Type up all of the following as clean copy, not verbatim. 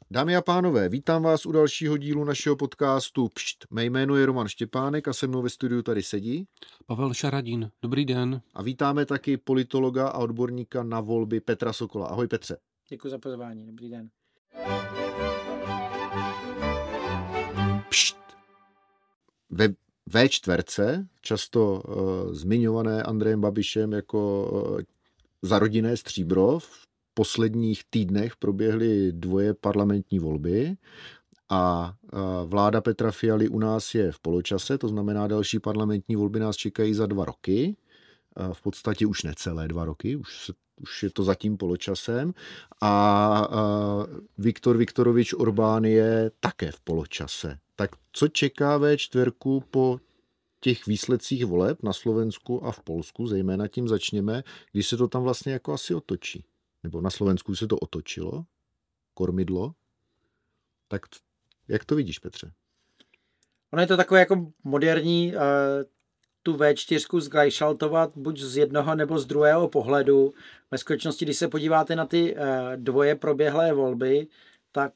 Dámy a pánové, vítám vás u dalšího dílu našeho podcastu Pšt. Mé jméno je Roman Štěpánek a se mnou ve studiu tady sedí Pavel Šaradín. Dobrý den. A vítáme taky politologa a odborníka na volby Petra Sokola. Ahoj Petře. Děkuji za pozvání, dobrý den. Pšt. Ve V4, často zmiňované Andrejem Babišem jako za rodinné stříbro, v posledních týdnech proběhly 2 parlamentní volby a vláda Petra Fialy u nás je v poločase, to znamená další parlamentní volby nás čekají za 2 roky, v podstatě už necelé 2 roky, už je to zatím poločasem a Viktor Viktorovič Orbán je také v poločase. Tak co čeká V4 po těch výsledcích voleb na Slovensku a v Polsku, zejména tím začněme, když se to tam vlastně jako asi otočí. Nebo na Slovensku se to otočilo, kormidlo. Tak jak to vidíš, Petře? Ono je to takové jako moderní tu V4 zglajšaltovat buď z jednoho nebo z druhého pohledu. Ve skutečnosti, když se podíváte na ty 2 proběhlé volby, tak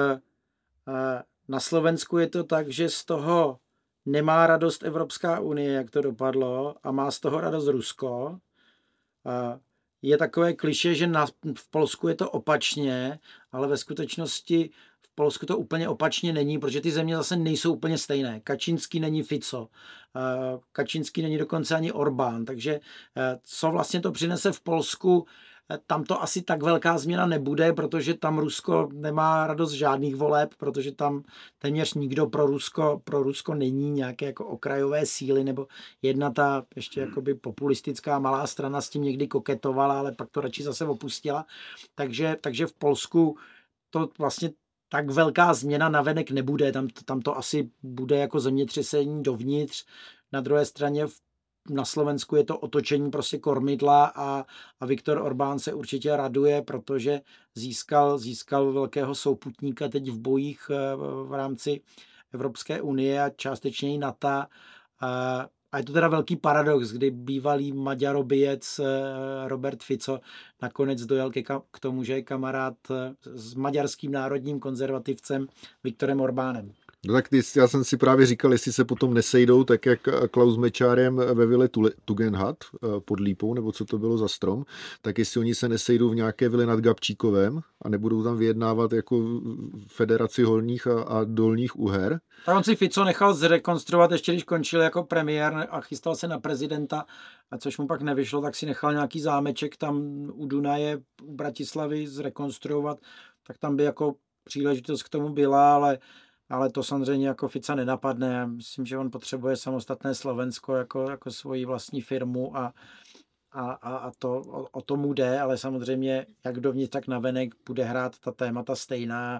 na Slovensku je to tak, že z toho nemá radost Evropská unie, jak to dopadlo, a má z toho radost Rusko. Je takové klišé, že v Polsku je to opačně, ale ve skutečnosti v Polsku to úplně opačně není, protože ty země zase nejsou úplně stejné. Kačínský není Fico, Kačínský není dokonce ani Orbán, takže co vlastně to přinese v Polsku, tam to asi tak velká změna nebude, protože tam Rusko nemá radost žádných voleb, protože tam téměř nikdo pro Rusko není, nějaké jako okrajové síly, nebo jedna ta ještě jakoby populistická malá strana s tím někdy koketovala, ale pak to radši zase opustila. Takže v Polsku to vlastně tak velká změna navenek nebude, tam to asi bude jako zemětřesení dovnitř. Na druhé straně na Slovensku je to otočení prostě kormidla a Viktor Orbán se určitě raduje, protože získal velkého souputníka teď v bojích v rámci Evropské unie a částečně i NATO. A je to teda velký paradox, kdy bývalý maďarobijec Robert Fico nakonec dojel k tomu, že je kamarád s maďarským národním konzervativcem Viktorem Orbánem. No tak já jsem si právě říkal, jestli se potom nesejdou, tak jak Klaus s Mečárem ve vile Tugendhat pod Lípou, nebo co to bylo za strom, tak jestli oni se nesejdou v nějaké vile nad Gabčíkovem a nebudou tam vyjednávat jako Federaci Horních a Dolních Uher. Tak on si Fico nechal zrekonstruovat, ještě když končil jako premiér a chystal se na prezidenta, a což mu pak nevyšlo, tak si nechal nějaký zámeček tam u Dunaje, u Bratislavy zrekonstruovat, tak tam by jako příležitost k tomu byla, ale to samozřejmě jako Fica nenapadne. Já myslím, že on potřebuje samostatné Slovensko jako svoji vlastní firmu a to o tomu jde, ale samozřejmě jak dovnitř, tak navenek bude hrát ta témata stejná.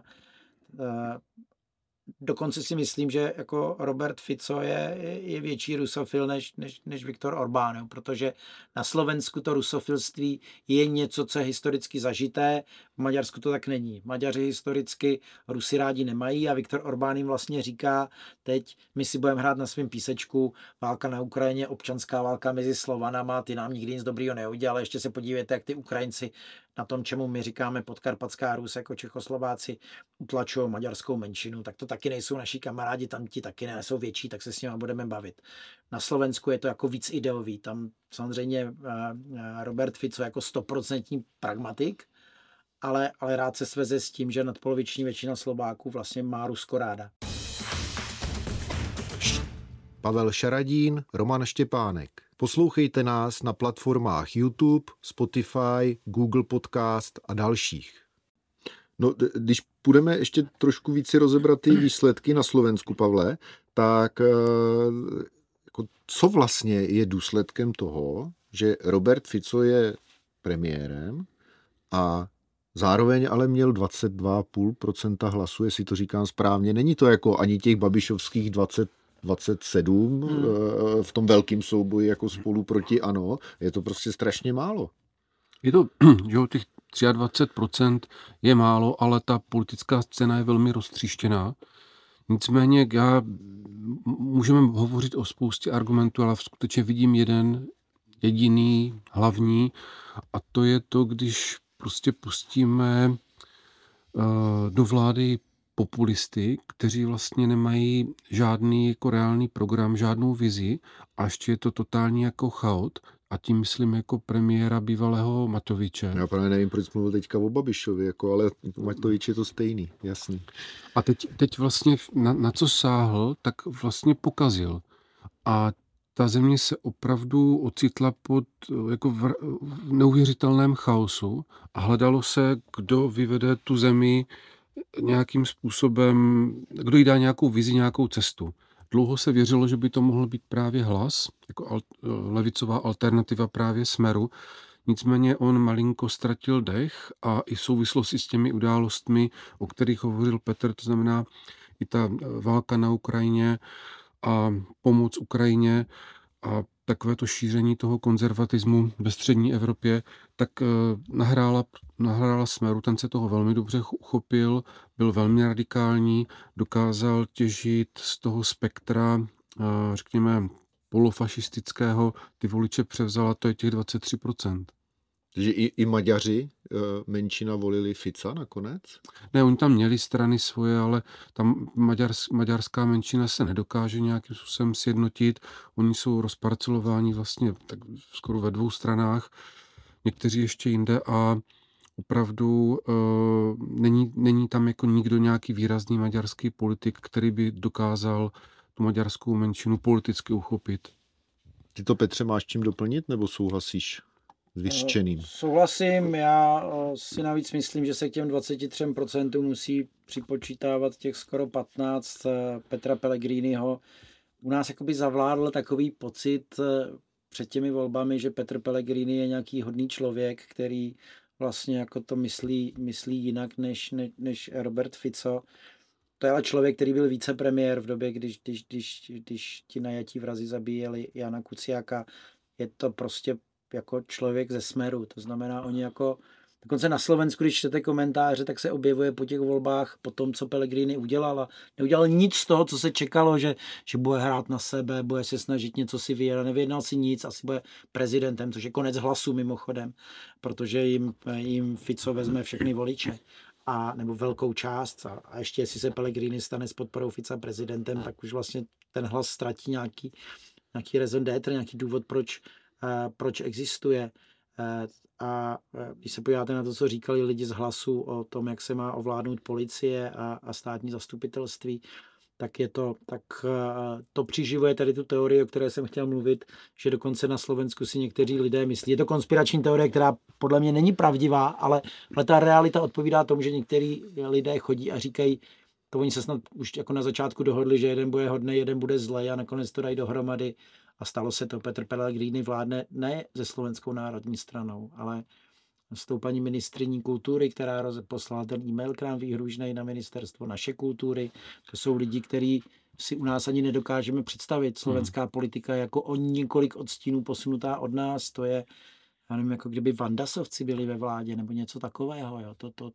Dokonce si myslím, že jako Robert Fico je větší rusofil než Viktor Orbán, protože na Slovensku to rusofilství je něco, co je historicky zažité, v Maďarsku to tak není. Maďaři historicky Rusy rádi nemají a Viktor Orbán jim vlastně říká, teď my si budeme hrát na svém písečku, válka na Ukrajině, občanská válka mezi Slovanama, ty nám nikdy nic dobrýho neudělali, ještě se podívejte, jak ty Ukrajinci na tom, čemu my říkáme Podkarpatská Rus, jako Čechoslováci, utlačují maďarskou menšinu, tak to taky nejsou naši kamarádi, tam ti taky nejsou větší, tak se s nimi budeme bavit. Na Slovensku je to jako víc ideový, tam samozřejmě Robert Fico jako 100% pragmatik, ale rád se sveze s tím, že nadpoloviční většina Slováků vlastně má Rusko ráda. Pavel Šaradín, Roman Štěpánek. Poslouchejte nás na platformách YouTube, Spotify, Google Podcast a dalších. No, když půjdeme ještě trošku víc si rozebrat ty výsledky na Slovensku, Pavle, tak jako, co vlastně je důsledkem toho, že Robert Fico je premiérem a zároveň ale měl 22,5% hlasů, jestli to říkám správně. Není to jako ani těch babišovských 27 v tom velkém souboji jako Spolu proti ANO. Je to prostě strašně málo. Je to, že těch 23% je málo, ale ta politická scéna je velmi roztříštěná. Nicméně můžeme hovořit o spoustě argumentů, ale skutečně vidím jeden jediný, hlavní, a to je to, když prostě pustíme do vlády populisty, kteří vlastně nemají žádný jako reálný program, žádnou vizi a ještě je to totální jako chaot a tím myslím jako premiéra bývalého Matoviče. Já právě nevím, proč mluvil teďka o Babišovi, jako, ale Matovič je to stejný, jasný. A teď vlastně na co sáhl, tak vlastně pokazil. A ta země se opravdu ocitla pod jako v neuvěřitelném chaosu a hledalo se, kdo vyvede tu zemi nějakým způsobem, kdo jí dá nějakou vizi, nějakou cestu. Dlouho se věřilo, že by to mohl být právě Hlas, jako levicová alternativa právě Smeru. Nicméně on malinko ztratil dech a i v souvislosti s těmi událostmi, o kterých hovořil Petr, to znamená i ta válka na Ukrajině a pomoc Ukrajině a takové to šíření toho konzervatismu ve střední Evropě, tak nahrála Smeru, ten se toho velmi dobře uchopil, byl velmi radikální, dokázal těžit z toho spektra, řekněme, polofašistického, ty voliče převzala, to je těch 23%. Takže i Maďaři, menšina, volili Fica nakonec? Ne, oni tam měli strany svoje, ale tam maďarská menšina se nedokáže nějakým způsobem sjednotit. Oni jsou rozparcelováni vlastně tak skoro ve 2 stranách, někteří ještě jinde a opravdu není tam jako nikdo nějaký výrazný maďarský politik, který by dokázal tu maďarskou menšinu politicky uchopit. Ty to, Petře, máš čím doplnit, nebo souhlasíš s vyřčeným? Souhlasím, já si navíc myslím, že se k těm 23% musí připočítávat těch skoro 15 Petra Pellegriniho. U nás jakoby zavládl takový pocit před těmi volbami, že Petr Pellegrini je nějaký hodný člověk, který vlastně jako to myslí jinak než Robert Fico. To je ale člověk, který byl vicepremiér v době, když ti najatí vrazi zabíjeli Jana Kuciaka. Je to prostě jako člověk ze Smeru. To znamená, oni jako dokonce na Slovensku, když čtete komentáře, tak se objevuje po těch volbách, po tom, co Pellegrini udělal. A neudělal nic z toho, co se čekalo, že bude hrát na sebe, bude se snažit něco si vyjednat. Nevyjednal si nic, asi bude prezidentem, což je konec hlasů mimochodem, protože jim Fico vezme všechny voliče. Nebo velkou část. A ještě jestli se Pellegrini stane s podporou Fica prezidentem, tak už vlastně ten hlas ztratí nějaký raison d'être, nějaký důvod, proč existuje. A když se podíváte na to, co říkali lidi z Hlasu o tom, jak se má ovládnout policie a státní zastupitelství, tak to přiživuje tady tu teorii, o které jsem chtěl mluvit, že dokonce na Slovensku si někteří lidé myslí. Je to konspirační teorie, která podle mě není pravdivá, ale ta realita odpovídá tomu, že někteří lidé chodí a říkají, to oni se snad už jako na začátku dohodli, že jeden bude hodnej, jeden bude zlej a nakonec to dají dohromady. A stalo se to. Petr Pellegrini vládne ne se Slovenskou národní stranou, ale s tou paní ministryní kultury, která poslala ten e-mail k nám výhružnej na ministerstvo naše kultury. To jsou lidi, kteří si u nás ani nedokážeme představit. Slovenská politika jako o několik odstínů posunutá od nás. To je, já nevím, jako kdyby Vandasovci byli ve vládě nebo něco takového. Jo. To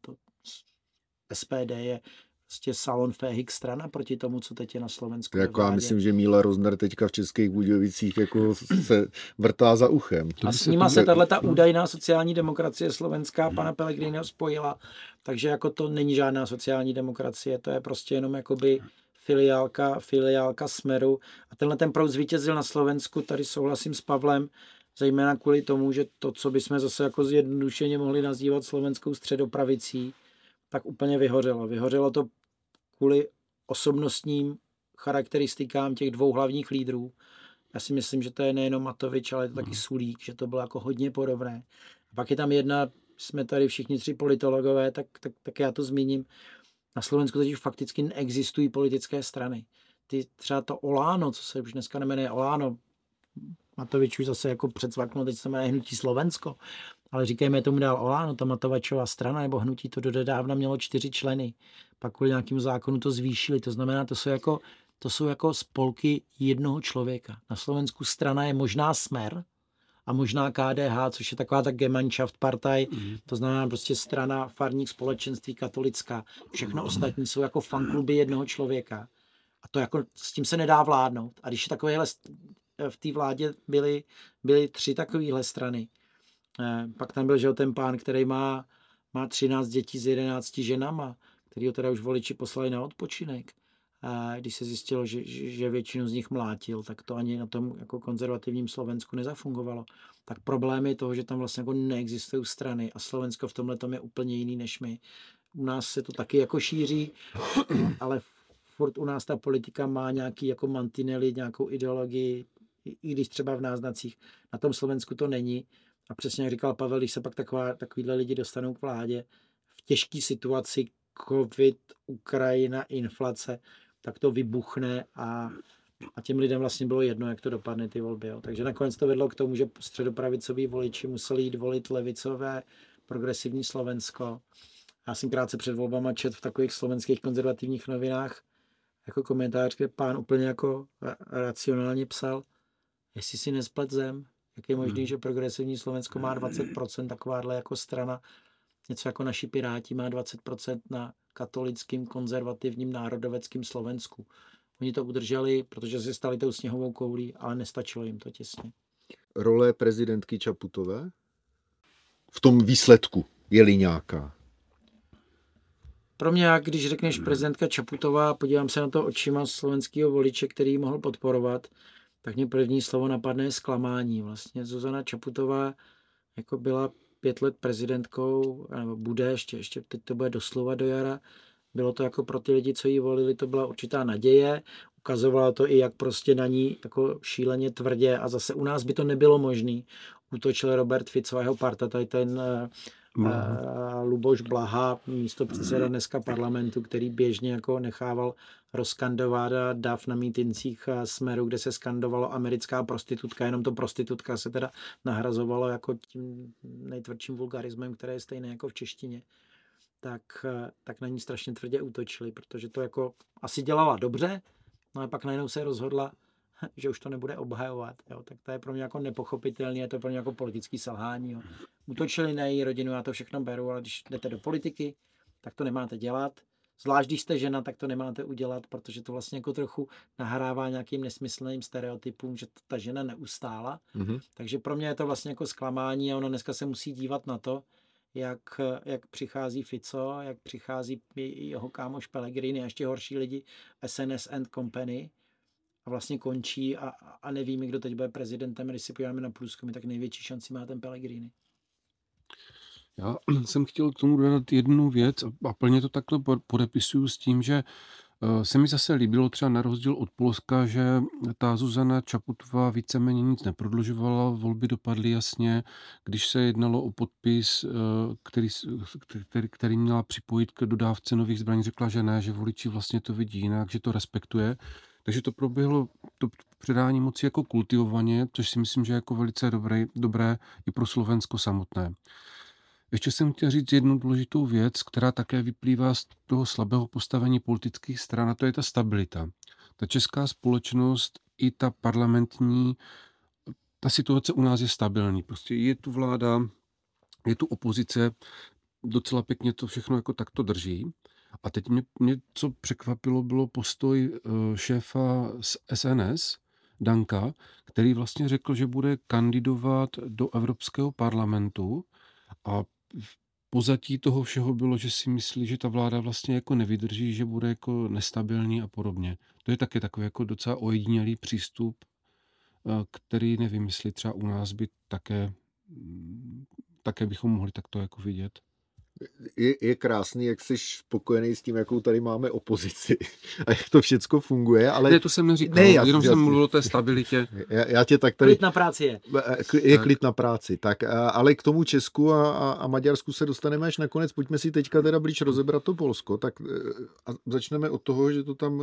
SPD je prostě salon féhik strana proti tomu, co teď je na Slovensku. Jako já myslím, že Míla Rozner teďka v Českých Budějovicích jako se vrtá za uchem. A s nima se tato údajná sociální demokracie slovenská pana Pellegriniho spojila, takže jako to není žádná sociální demokracie, to je prostě jenom jakoby filiálka Smeru. A tenhle ten proud zvítězil na Slovensku, tady souhlasím s Pavlem, zejména kvůli tomu, že to, co bychom zase jako zjednodušeně mohli nazývat slovenskou středopravicí, tak úplně vyhořelo. Vyhořelo to kvůli osobnostním charakteristikám těch 2 hlavních lídrů. Já si myslím, že to je nejenom Matovič, ale je to taky Sulík, že to bylo jako hodně podobné. A pak je tam jedna, jsme tady všichni 3 politologové, tak já to zmíním. Na Slovensku teď fakticky neexistují politické strany. Třeba to Oláno, co se už dneska nemenuje Oláno, Matovič už zase jako předsvaknul, teď se jmenuje Hnutí Slovensko, ale říkejme tomu dál Oláno, ta Matovačová strana nebo hnutí to dodávna mělo 4 členy. Pak kvůli nějakému zákonu to zvýšili. To znamená, to jsou jako spolky jednoho člověka. Na Slovensku strana je možná Smer a možná KDH, což je taková ta Gemeinschaftpartei, to znamená prostě strana farních společenství katolická. Všechno ostatní jsou jako fankluby jednoho člověka. A to jako s tím se nedá vládnout. A když takovéhle v té vládě byly 3 takovéhle strany, pak tam byl ten pán, který má má 13 dětí s 11 ženama, který ho teda už voliči poslali na odpočinek. A když se zjistilo, že většinu z nich mlátil, tak to ani na tom jako konzervativním Slovensku nezafungovalo. Tak problém je toho, že tam vlastně jako neexistují strany a Slovensko v tomhle tom je úplně jiný než my. U nás se to taky jako šíří, ale furt u nás ta politika má nějaký jako mantinely, nějakou ideologii, i když třeba v náznacích. Na tom Slovensku to není. A přesně jak říkal Pavel, když se pak takovýhle lidi dostanou k vládě v těžké situaci covid, Ukrajina, inflace, tak to vybuchne a těm lidem vlastně bylo jedno, jak to dopadne ty volby. Jo. Takže nakonec to vedlo k tomu, že středopravicoví voliči museli jít volit levicové progresivní Slovensko. Já jsem krátce před volbama četl v takových slovenských konzervativních novinách jako komentář, kde pán úplně jako racionálně psal, jestli si nesplet zem, jak je možný, že progresivní Slovensko má 20%, takováhle jako strana, něco jako naši Piráti má 20% na katolickým, konzervativním, národoveckým Slovensku. Oni to udrželi, protože se stali tou sněhovou koulí, ale nestačilo jim to těsně. Role prezidentky Čaputové v tom výsledku je-li nějaká? Pro mě, když řekneš prezidentka Čaputová, podívám se na to očima slovenského voliče, který ji mohl podporovat, tak mě první slovo napadne je zklamání. Vlastně Zuzana Čaputová jako byla 5 let prezidentkou, nebo bude, ještě teď to bude doslova do jara. Bylo to jako pro ty lidi, co ji volili, to byla určitá naděje. Ukazovalo to i, jak prostě na ní jako šíleně tvrdě a zase u nás by to nebylo možné. Útočil Robert Fico a jeho parta, tady ten Luboš Blaha, místopředseda dneska parlamentu, který běžně jako nechával rozskandovat dav na mítincích Smeru, kde se skandovalo americká prostitutka, jenom to prostitutka se teda nahrazovalo jako tím nejtvrdším vulgarismem, které je stejné jako v češtině. Tak na ní strašně tvrdě útočili, protože to jako asi dělala dobře, no a pak najednou se rozhodla, že už to nebude obhajovat. Jo. Tak to je pro mě jako nepochopitelné, je to pro mě jako politický selhání. Jo. Útočili na její rodinu, já to všechno beru, ale když jdete do politiky, tak to nemáte dělat. Zvlášť když jste žena, tak to nemáte udělat, protože to vlastně jako trochu nahrává nějakým nesmyslným stereotypům, že ta žena neustála. Mm-hmm. Takže pro mě je to vlastně jako zklamání a ona dneska se musí dívat na to, jak přichází Fico, jak přichází jeho kámoš Pellegrini a ještě horší lidi SNS and Company a vlastně končí a nevíme, kdo teď bude prezidentem. Když si podíváme na průzkumy, tak největší šanci má ten Pellegrini. Já jsem chtěl k tomu dodat jednu věc a plně to takhle podepisuju s tím, že se mi zase líbilo třeba na rozdíl od Polska, že ta Zuzana Čaputová víceméně nic neprodlužovala, volby dopadly jasně, když se jednalo o podpis, který měla připojit k dodávce nových zbraní, řekla, že ne, že voliči vlastně to vidí jinak, že to respektuje. Takže to proběhlo to předání moci jako kultivovaně, což si myslím, že je jako velice dobré i pro Slovensko samotné. Ještě jsem chtěl říct jednu důležitou věc, která také vyplývá z toho slabého postavení politických stran, a to je ta stabilita. Ta česká společnost i ta parlamentní, ta situace u nás je stabilní. Prostě je tu vláda, je tu opozice, docela pěkně to všechno jako takto drží. A teď mě co překvapilo, bylo postoj šéfa z SNS, Danka, který vlastně řekl, že bude kandidovat do Evropského parlamentu a v pozadí toho všeho bylo, že si myslí, že ta vláda vlastně jako nevydrží, že bude jako nestabilní a podobně. To je taky takový jako docela ojedinělý přístup, který nevím, jestli třeba u nás by také bychom mohli takto jako vidět. Je krásný, jak jsi spokojený s tím, jakou tady máme opozici a jak to všecko funguje, ale... Ne, to jsem neříkal, jenom jsem mluvil o té stabilitě. Já tě tak tady... Klid na práci je. Je klid na práci, tak, ale k tomu Česku a Maďarsku se dostaneme až nakonec. Pojďme si teďka teda blíž rozebrat to Polsko, tak a začneme od toho, že to tam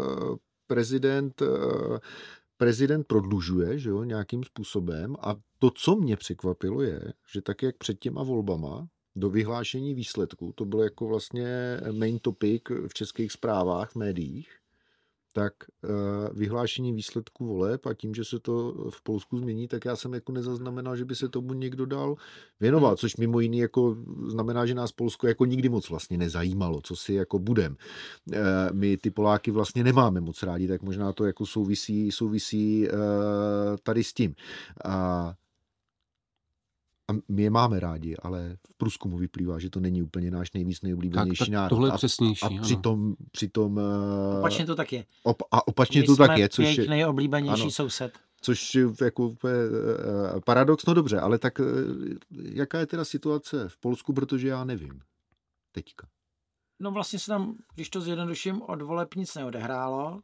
prezident prodlužuje, že jo, nějakým způsobem, a to, co mě překvapilo, je, že tak jak před těma volbama do vyhlášení výsledků, to bylo jako vlastně main topic v českých zprávách, v médiích, tak vyhlášení výsledků voleb a tím, že se to v Polsku změní, tak já jsem jako nezaznamenal, že by se tomu někdo dal věnovat, což mimo jiný jako znamená, že nás Polsko jako nikdy moc vlastně nezajímalo, co si jako budem. My ty Poláky vlastně nemáme moc rádi, tak možná to jako souvisí tady s tím. A my je máme rádi, ale v průzkumu vyplývá, že to není úplně náš nejoblíbenější národ. Tohle je přesnější. A přitom opačně to tak je. Opačně to tak je, což je nejoblíbenější soused. Což je jako paradox, no dobře, ale tak jaká je teda situace v Polsku, protože já nevím teďka. No vlastně se tam, když to zjednoduším, od voleb nic neodehrálo.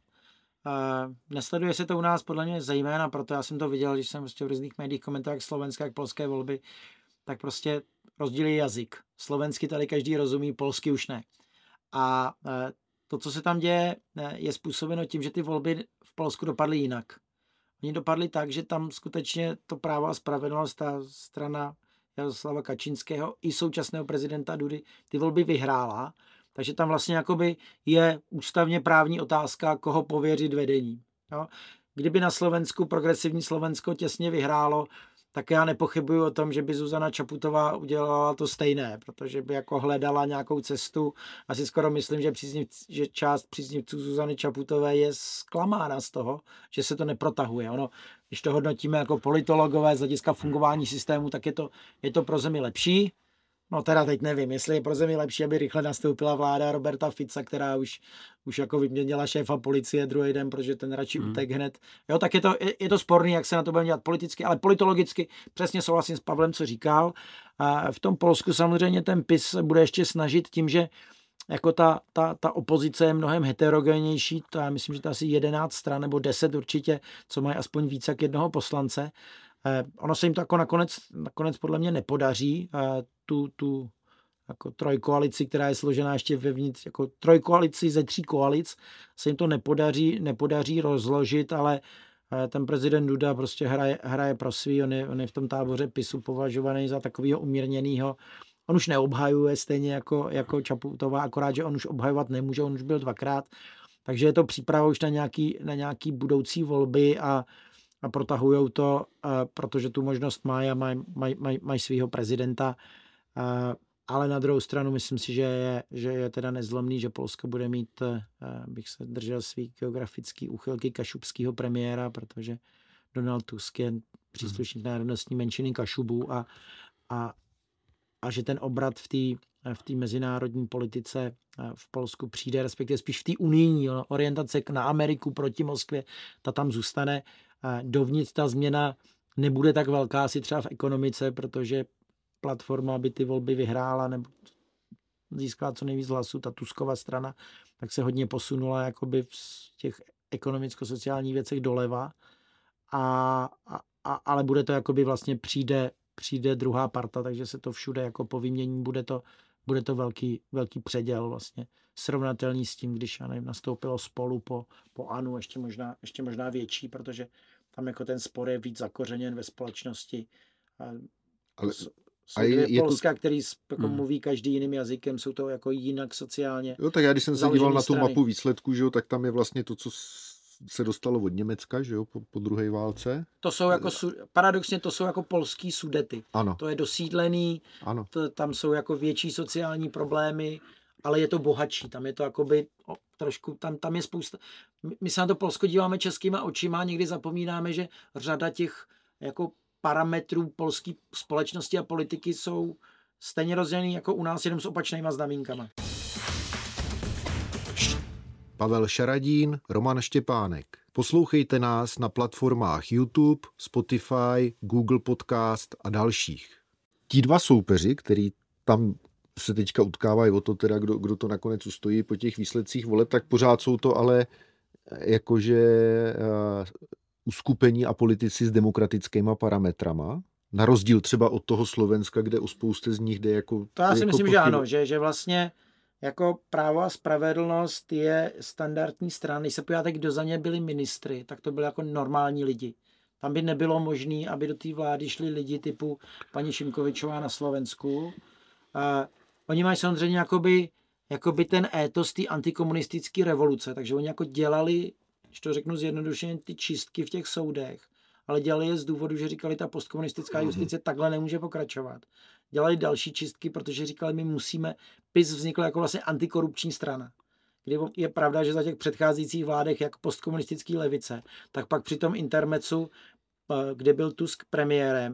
Nesleduje se to u nás podle mě zejména, proto já jsem to viděl, když jsem v různých médiích komentoval jak slovenské, jak polské volby, tak prostě rozdíl je jazyk. Slovensky tady každý rozumí, polsky už ne. A to, co se tam děje, je způsobeno tím, že ty volby v Polsku dopadly jinak. Oni dopadly tak, že tam skutečně to Právo a spravedlnost, ta strana Jaroslava Kačinského i současného prezidenta Dudy, ty volby vyhrála. Takže tam vlastně jakoby je ústavně právní otázka, koho pověřit vedení. Jo? Kdyby na Slovensku progresivní Slovensko těsně vyhrálo, tak já nepochybuju o tom, že by Zuzana Čaputová udělala to stejné, protože by jako hledala nějakou cestu. Asi skoro myslím, že část příznivců Zuzany Čaputové je zklamána z toho, že se to neprotahuje. Ono, když to hodnotíme jako politologové z hlediska fungování systému, tak je to pro zemi lepší. No teda teď nevím, jestli je pro zemi lepší, aby rychle nastoupila vláda Roberta Fica, která už jako vyměnila šéfa policie druhý den, protože ten radši utek hned. Jo, tak je to sporný, jak se na to bude dělat politicky, ale politologicky přesně souhlasím s Pavlem, co říkal. A v tom Polsku samozřejmě ten PiS se bude ještě snažit tím, že jako ta opozice je mnohem heterogenější, to já myslím, že to asi 11 stran nebo 10 určitě, co mají aspoň víc jak jednoho poslance. Ono se jim to jako nakonec podle mě nepodaří, tu jako trojkoalici, která je složená ještě vevnitř, jako trojkoalici ze 3 koalic, se jim to nepodaří rozložit, ale ten prezident Duda prostě hraje pro svý, on je v tom táboře PiSu považovaný za takového umírněného. On už neobhajuje stejně jako Čaputová, akorát, že on už obhajovat nemůže, on už byl 2krát, takže je to příprava už na nějaký budoucí volby a protahujou to, protože tu možnost mají a mají svého prezidenta. Ale na druhou stranu myslím si, že je teda nezlomný, že Polsko bude mít, bych se držel svý geografický úchylky, kašubského premiéra, protože Donald Tusk je příslušník národnostní menšiny Kašubů a že ten obrat v té mezinárodní politice v Polsku přijde, respektive spíš v té unijní orientace na Ameriku proti Moskvě, ta tam zůstane. Dovnitř ta změna nebude tak velká asi třeba v ekonomice, protože platforma, aby ty volby vyhrála nebo získala co nejvíc hlasů, ta Tuskova strana, tak se hodně posunula jakoby v těch ekonomicko-sociálních věcech doleva. Ale bude to jakoby vlastně přijde druhá parta, takže se to všude jako povymění, bude to velký předěl vlastně. Srovnatelný s tím, když nastoupilo Spolu po ANO, ještě možná větší, protože tam jako ten spor je víc zakořeněn ve společnosti. Ale jsou dvě Polska, který jako mluví každý jiným jazykem, jsou to jako jinak sociálně. Jo, tak já když jsem se díval na tu mapu výsledků, že jo, tak tam je vlastně to, co se dostalo od Německa, že jo, po druhé válce. To jsou jako, paradoxně to jsou jako polský Sudety. Ano. To je dosídlený, ano. Tam jsou jako větší sociální problémy, ale je to bohatší, tam je to jakoby trošku, tam je spousta, my se na to Polsko díváme českýma očima, někdy zapomínáme, že řada těch jako parametrů polské společnosti a politiky jsou stejně rozdělený jako u nás, jenom s opačnýma znamínkama. Pavel Šaradín, Roman Štěpánek. Poslouchejte nás na platformách YouTube, Spotify, Google Podcast a dalších. Ti dva soupeři, který tam se teďka utkávají o to teda, kdo to nakonec ustojí po těch výsledcích voleb, tak pořád jsou to ale jakože uskupení a politici s demokratickýma parametrama. Na rozdíl třeba od toho Slovenska, kde o spoustě z nich jde jako... To já si myslím, že ano, že vlastně jako Právo a spravedlnost je standardní strana. Když se podíváte, kdo za ně byli ministry, tak to byli jako normální lidi. Tam by nebylo možné, aby do té vlády šli lidi typu paní Šimkovičová na Slovensku. Oni mají samozřejmě jakoby ten étos té antikomunistické revoluce, takže oni jako dělali, když to řeknu zjednodušeně, ty čistky v těch soudech, ale dělali je z důvodu, že říkali, ta postkomunistická justice takhle nemůže pokračovat. Dělali další čistky, protože říkali, my musíme, PiS vznikl jako vlastně antikorupční strana. Kdy je pravda, že za těch předcházejících vládech, jak postkomunistický levice, tak pak při tom intermecu, kde byl Tusk premiérem,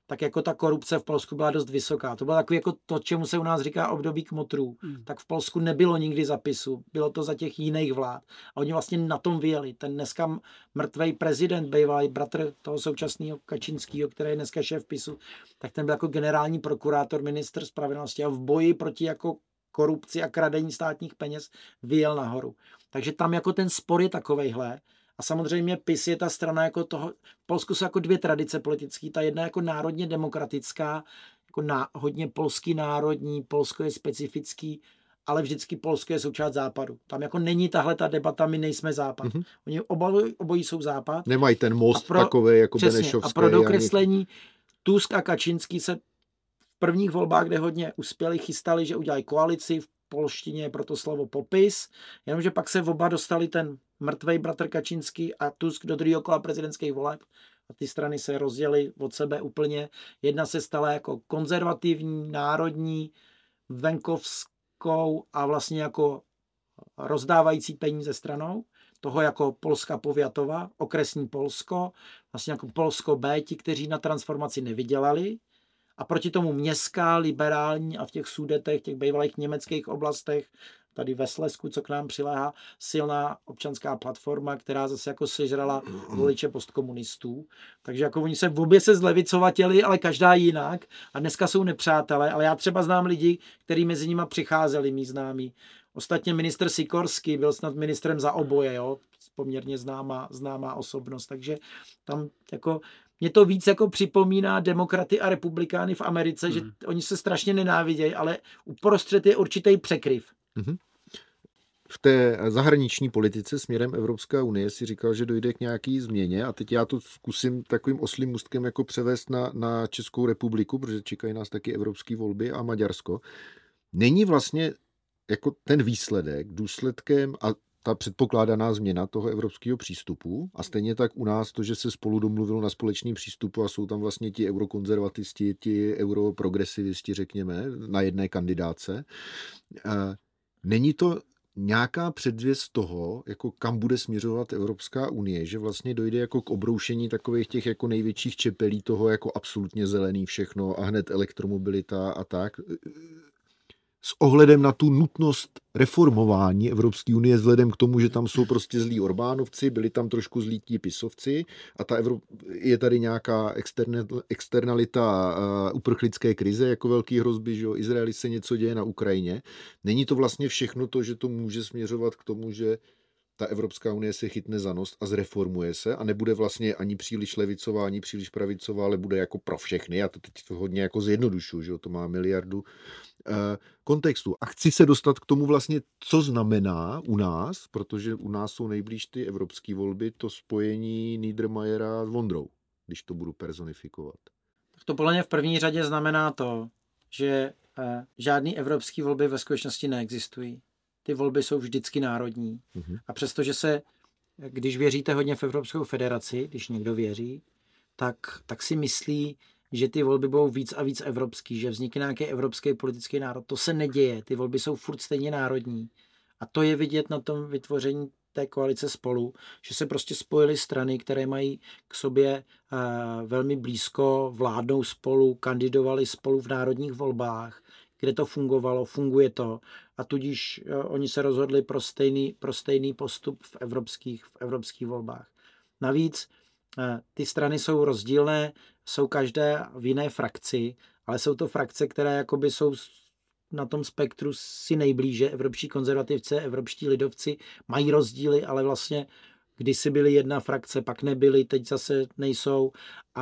tak jako ta korupce v Polsku byla dost vysoká. To bylo takový jako to, čemu se u nás říká období kmotrů. Tak v Polsku nebylo nikdy zapisu. Bylo to za těch jiných vlád. A oni vlastně na tom vyjeli. Ten dneska mrtvej prezident, bývalý bratr toho současného Kačinského, který je dneska šéf PiSu, tak ten byl jako generální prokurátor, ministr spravedlnosti a v boji proti jako korupci a kradení státních peněz vyjel nahoru. Takže tam jako ten spor je takovejhle. A samozřejmě PiS je ta strana jako toho, v Polsku jsou jako dvě tradice politické, ta jedna jako národně demokratická, jako hodně polský národní, Polsko je specifický, ale vždycky Polsko je součást západu. Tam jako není tahle ta debata, my nejsme západ. Mm-hmm. Oni obojí jsou západ. Nemají ten most takový jako benešovský. A pro dokreslení Tusk a Kačinský se v prvních volbách, kde hodně uspěli, chystali, že udělají koalici, v polštině je proto slovo popis, jenomže pak se oba dostali ten mrtvej bratr Kačinský a Tusk do druhého kola prezidentských voleb a ty strany se rozdělily od sebe úplně. Jedna se stala jako konzervativní, národní, venkovskou a vlastně jako rozdávající peníze stranou, toho jako Polska povětová, okresní Polsko, vlastně jako Polsko B, ti, kteří na transformaci nevydělali, a proti tomu městská, liberální a v těch Sudetech, těch bývalých německých oblastech, tady ve Slezsku, co k nám přiléhá, silná občanská platforma, která zase jako sežrala voliče postkomunistů. Takže jako oni se v obě se zlevicovatěli, ale každá jinak. A dneska jsou nepřátelé, ale já třeba znám lidi, kteří mezi nimi přicházeli, mý známí. Ostatně ministr Sikorský byl snad ministrem za oboje, jo? Poměrně známá osobnost. Takže tam jako mě to víc jako připomíná demokraty a republikány v Americe, že oni se strašně nenávidějí, ale uprostřed je určitý překryv. V té zahraniční politice směrem Evropská unie si říkal, že dojde k nějaký změně a teď já to zkusím takovým oslím můstkem jako převést na Českou republiku, protože čekají nás taky evropské volby a Maďarsko. Není vlastně jako ten výsledek důsledkem a ta předpokládaná změna toho evropského přístupu a stejně tak u nás to, že se spolu domluvilo na společným přístupu a jsou tam vlastně ti eurokonzervatisti, ti europrogresivisti, řekněme, na jedné kandidáce. Není to nějaká předzvěst toho, jako kam bude směřovat Evropská unie, že vlastně dojde jako k obroušení takových těch jako největších čepelí toho jako absolutně zelený všechno a hned elektromobilita a tak. S ohledem na tu nutnost reformování Evropské unie, vzhledem k tomu, že tam jsou prostě zlí Orbánovci, byli tam trošku zlí tí pisovci a je tady nějaká externalita uprchlické krize jako velký hrozby, že Izraeli se něco děje na Ukrajině. Není to vlastně všechno to, že to může směřovat k tomu, že ta Evropská unie se chytne za nos a zreformuje se a nebude vlastně ani příliš levicová, ani příliš pravicová, ale bude jako pro všechny. Já to teď hodně jako zjednodušuju, že to má miliardu kontextu. A chci se dostat k tomu vlastně, co znamená u nás, protože u nás jsou nejblíž ty evropské volby, to spojení Niedermayera s Vondrou, když to budu personifikovat. To podle mě v první řadě znamená to, že žádný evropské volby ve skutečnosti neexistují. Ty volby jsou vždycky národní. A přestože když věříte hodně v Evropskou federaci, když někdo věří, tak si myslí, že ty volby budou víc a víc evropský, že vznikne nějaký evropský politický národ. To se neděje. Ty volby jsou furt stejně národní. A to je vidět na tom vytvoření té koalice Spolu, že se prostě spojily strany, které mají k sobě velmi blízko, vládnou spolu, kandidovali spolu v národních volbách, kde to fungovalo, funguje to a tudíž oni se rozhodli pro stejný postup v evropských volbách. Navíc ty strany jsou rozdílné, jsou každé v jiné frakci, ale jsou to frakce, které jakoby jsou na tom spektru si nejblíže. Evropští konzervativci, evropští lidovci mají rozdíly, ale vlastně kdysi byly jedna frakce, pak nebyly, teď zase nejsou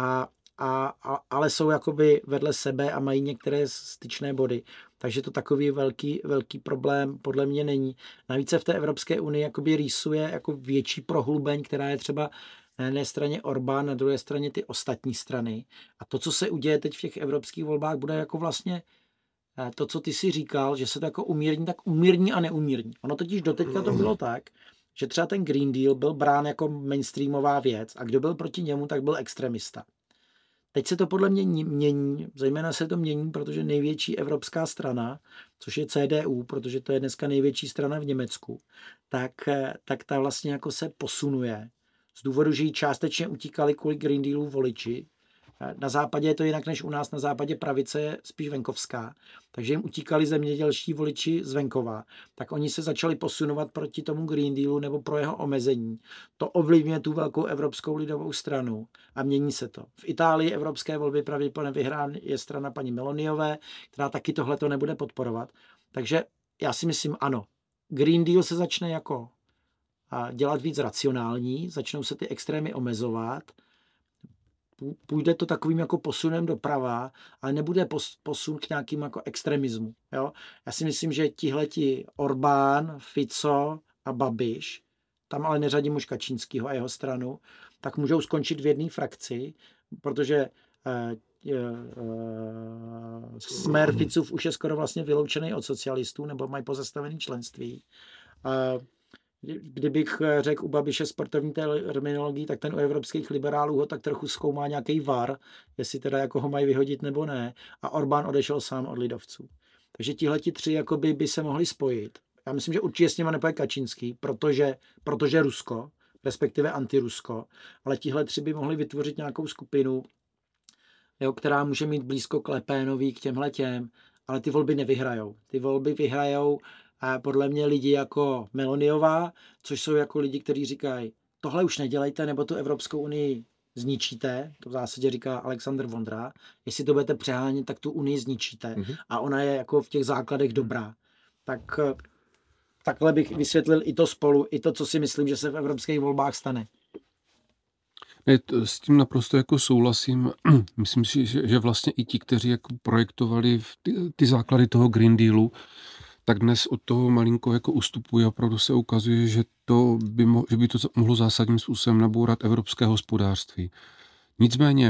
ale jsou jakoby vedle sebe a mají některé styčné body. Takže to takový velký problém podle mě není. Navíc se v té Evropské unii jakoby rýsuje jako větší prohlubeň, která je třeba na jedné straně Orbán, na druhé straně ty ostatní strany. A to, co se uděje teď v těch evropských volbách, bude jako vlastně to, co ty si říkal, že se to jako umírní, tak umírní a neumírní. Ono totiž doteďka to bylo tak, že třeba ten Green Deal byl brán jako mainstreamová věc a kdo byl proti němu, tak byl extremista. Teď se to podle mě mění, zejména se to mění, protože největší evropská strana, což je CDU, protože to je dneska největší strana v Německu, tak ta vlastně jako se posunuje z důvodu, že jí částečně utíkali kvůli Green Dealu voliči Na západě je to jinak než u nás, na západě pravice je spíš venkovská, takže jim utíkali zemědělští voliči z venkova, tak oni se začali posunovat proti tomu Green Dealu nebo pro jeho omezení. To ovlivňuje tu velkou Evropskou lidovou stranu a mění se to. V Itálii evropské volby pravděpodobně je strana paní Meloniové, která taky tohleto nebude podporovat. Takže já si myslím, ano, Green Deal se začne jako dělat víc racionální, začnou se ty extrémy omezovat, půjde to takovým jako posunem doprava, ale nebude posun k nějakým jako extremismu. Jo? Já si myslím, že tihleti Orbán, Fico a Babiš, tam ale neřadím už Kačínskýho a jeho stranu, tak můžou skončit v jedné frakci, protože Smer Ficův už je skoro vlastně vyloučený od socialistů, nebo mají pozastavený členství. Kdybych řekl u Babiše sportovní terminologii, tak ten u evropských liberálů ho tak trochu zkoumá nějaký VAR, jestli teda jako ho mají vyhodit nebo ne. A Orbán odešel sám od lidovců. Takže tihleti tři jakoby by se mohli spojit. Já myslím, že určitě s nima nepojde Kačínský, protože Rusko, respektive antirusko, ale tihle tři by mohli vytvořit nějakou skupinu, jo, která může mít blízko k Le Penovi, k těm, ale ty volby nevyhrajou. Ty volby vyhrajou a podle mě lidi jako Meloniová, což jsou jako lidi, kteří říkají, tohle už nedělejte, nebo tu Evropskou unii zničíte, to v zásadě říká Alexander Vondra, jestli to budete přehánět, tak tu unii zničíte. A ona je jako v těch základech dobrá. Tak takhle bych vysvětlil i to Spolu, i to, co si myslím, že se v evropských volbách stane. S tím naprosto jako souhlasím. Myslím si, že vlastně i ti, kteří jako projektovali ty základy toho Green Dealu, tak dnes od toho malinko jako ustupují. Opravdu se ukazuje, že by to mohlo zásadním způsobem nabourat evropské hospodářství. Nicméně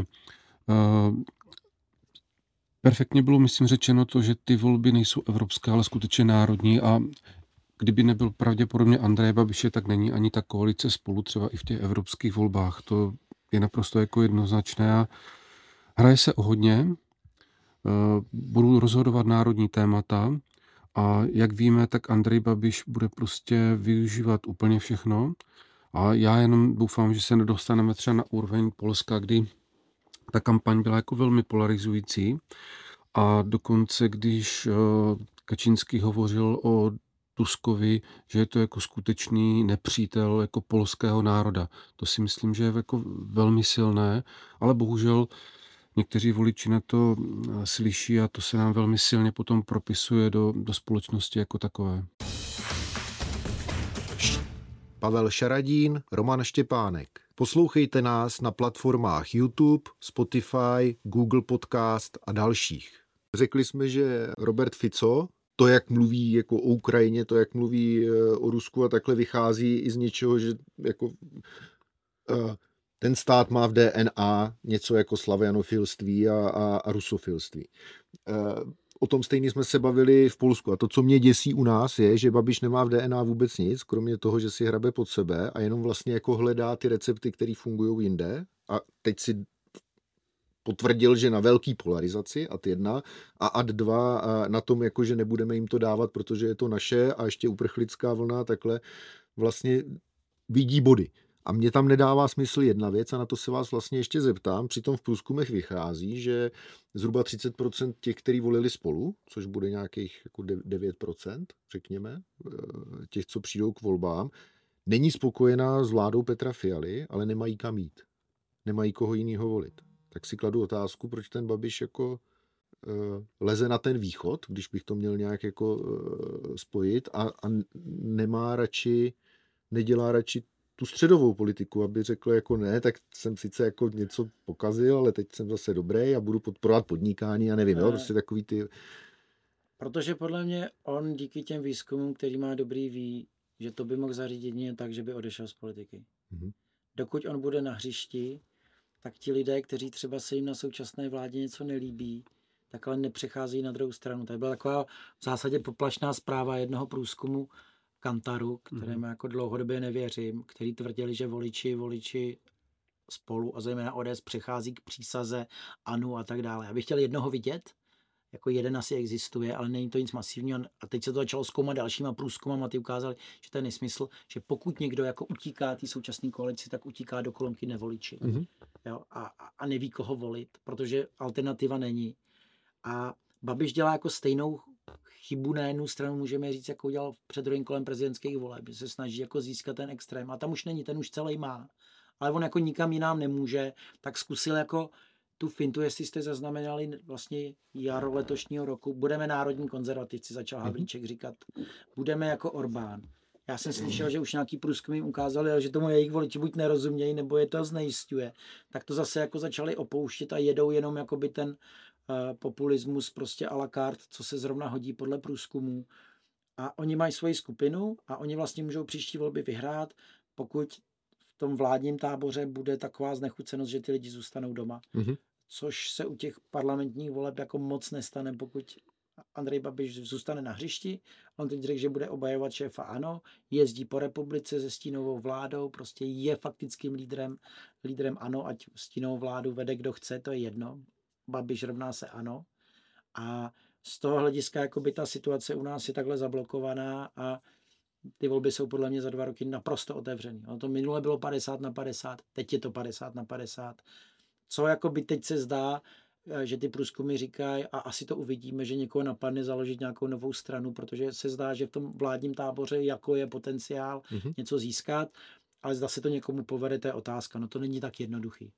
perfektně bylo, myslím, řečeno to, že ty volby nejsou evropské, ale skutečně národní a kdyby nebyl pravděpodobně Andreje Babiše, tak není ani ta koalice Spolu třeba i v těch evropských volbách. To je naprosto jako jednoznačné a hraje se o hodně. Budou rozhodovat národní témata a jak víme, tak Andrej Babiš bude prostě využívat úplně všechno a já jenom doufám, že se nedostaneme třeba na úroveň Polska, kdy ta kampaň byla jako velmi polarizující a dokonce, když Kačínský hovořil o Tuskovi, že je to jako skutečný nepřítel jako polského národa. To si myslím, že je jako velmi silné, ale bohužel někteří voliči na to slyší a to se nám velmi silně potom propisuje do společnosti jako takové. Pavel Šaradín, Roman Štěpánek. Poslouchejte nás na platformách YouTube, Spotify, Google Podcast a dalších. Řekli jsme, že Robert Fico, to, jak mluví jako o Ukrajině, to, jak mluví o Rusku a takhle vychází i z něčeho, že jako ten stát má v DNA něco jako slavianofilství a rusofilství. O tom stejně jsme se bavili v Polsku. A to, co mě děsí u nás, je, že Babiš nemá v DNA vůbec nic, kromě toho, že si hrabe pod sebe a jenom vlastně jako hledá ty recepty, které fungují jinde. A teď si potvrdil, že na velký polarizaci ad 1 a ad 2 na tom, jako, že nebudeme jim to dávat, protože je to naše a ještě uprchlická vlna takhle vlastně vidí body. A mně tam nedává smysl jedna věc a na to se vás vlastně ještě zeptám. Přitom v průzkumech vychází, že zhruba 30% těch, kteří volili Spolu, což bude nějakých jako 9%, řekněme, těch, co přijdou k volbám, není spokojená s vládou Petra Fialy, ale nemají kam jít. Nemají koho jinýho volit. Tak si kladu otázku, proč ten Babiš jako leze na ten východ, když bych to měl nějak jako spojit a nedělá radši tu středovou politiku, aby řekl jako ne, tak jsem sice jako něco pokazil, ale teď jsem zase dobrý a budu podporovat podnikání a nevím, jo, prostě takový ty... Protože podle mě on díky těm výzkumům, který má dobrý, ví, že to by mohl zařídit jen tak, že by odešel z politiky. Dokud on bude na hřišti, tak ti lidé, kteří třeba se jim na současné vládě něco nelíbí, tak ale nepřechází na druhou stranu. To byla taková v zásadě poplašná zpráva jednoho průzkumu Kantaru, kterému jako dlouhodobě nevěřím, který tvrdili, že voliči Spolu a zejména ODS přechází k přísaze ANO a tak dále. Já bych chtěl jednoho vidět, jako jeden asi existuje, ale není to nic masivního. A teď se to začalo zkoumat dalšíma průzkumama, ty ukázali, že to je nesmysl, že pokud někdo jako utíká té současné koalici, tak utíká do kolonky nevoliči. Jo? A neví, koho volit, protože alternativa není. A Babiš dělá jako stejnou chybu na jednu stranu, můžeme říct, jako udělal před druhým kolem prezidentských voleb, že se snaží jako získat ten extrém. A tam už není, ten už celý má. Ale on jako nikam jinam nemůže, tak zkusil jako tu fintu, jestli jste zaznamenali vlastně jaro letošního roku, budeme národní konzervativci, začal Havlíček říkat, budeme jako Orbán. Já jsem slyšel, že už nějaký průzkumy ukázali, že tomu jejich voliči buď nerozumějí, nebo je to znejisťuje. Tak to zase jako začali opouštět a jedou jenom jakoby ten populismus prostě à la carte, co se zrovna hodí podle průzkumů. A oni mají svoji skupinu a oni vlastně můžou příští volby vyhrát, pokud v tom vládním táboře bude taková znechucenost, že ty lidi zůstanou doma. Což se u těch parlamentních voleb jako moc nestane, pokud Andrej Babiš zůstane na hřišti. On teď řekl, že bude obhajovat šéfa ANO, jezdí po republice se stínovou vládou, prostě je faktickým lídrem ANO, ať stínovou vládu vede kdo chce, to je jedno. Babiš rovná se ANO. A z toho hlediska jakoby ta situace u nás je takhle zablokovaná a ty volby jsou podle mě za 2 roky naprosto otevřený. Ono to minule bylo 50/50, teď je to 50/50. Co jakoby teď se zdá, že ty průzkumy říkají a asi to uvidíme, že někoho napadne založit nějakou novou stranu, protože se zdá, že v tom vládním táboře jako je potenciál něco získat, ale zda se to někomu povede, to je otázka. No to není tak jednoduchý.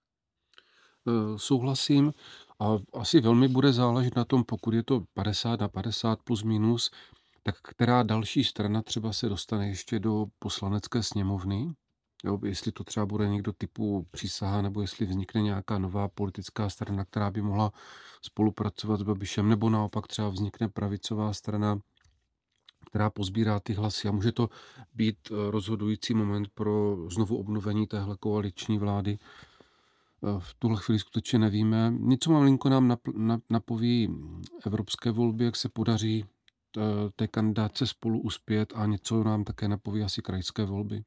Souhlasím a asi velmi bude záležet na tom, pokud je to 50/50 plus minus, tak která další strana třeba se dostane ještě do poslanecké sněmovny, jo, jestli to třeba bude někdo typu Přísaha, nebo jestli vznikne nějaká nová politická strana, která by mohla spolupracovat s Babišem, nebo naopak třeba vznikne pravicová strana, která pozbírá ty hlasy a může to být rozhodující moment pro znovu obnovení téhle koaliční vlády. V tuhle chvíli skutečně nevíme. Něco malinko nám napoví evropské volby, jak se podaří té kandidátce Spolu uspět a něco nám také napoví asi krajské volby.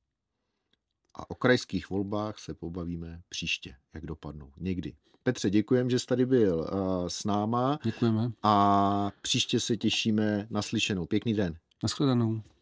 A o krajských volbách se pobavíme příště, jak dopadnou. Někdy. Petře, děkujem, že jsi tady byl s náma. Děkujeme. A příště se těšíme na slyšenou. Pěkný den. Naschledanou.